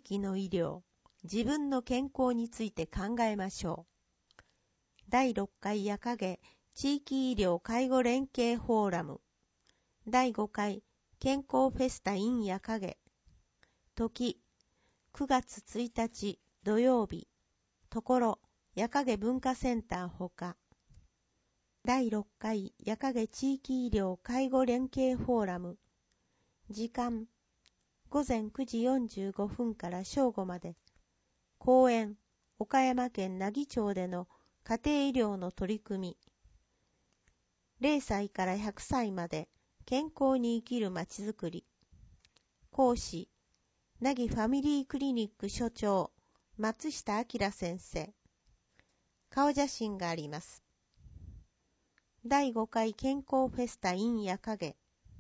域の医療、自分の健康について考えましょう。第6回夜影地域医療介護連携フォーラム、第5回健康フェスタ in 夜影、時9月1日土曜日、ところ夜影文化センターほか、第6回夜影地域医療介護連携フォーラム、時間午前9時45分から正午まで、公園岡山県奈義町での家庭医療の取り組み、0歳から100歳まで健康に生きるまちづくり、講師奈義ファミリークリニック所長松下明先生、顔写真があります。第5回健康フェスタ in 夜影、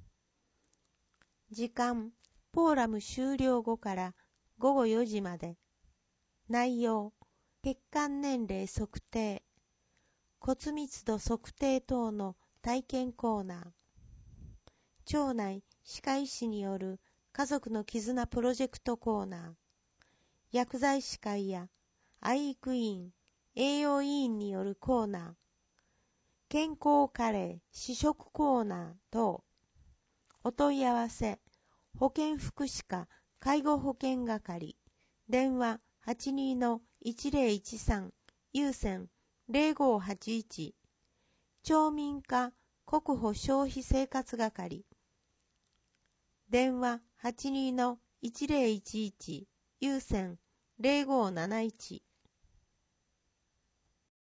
時間フォーラム終了後から午後4時まで、内容血管年齢測定、骨密度測定等の体験コーナー、町内歯科医師による家族の絆プロジェクトコーナー、薬剤師会や愛育員、栄養委員によるコーナー、健康カレー試食コーナー等、お問い合わせ、保健福祉課介護保険係、電話82-1013、有線0581、町民課国保消費生活係、電話82-1011、有線0571、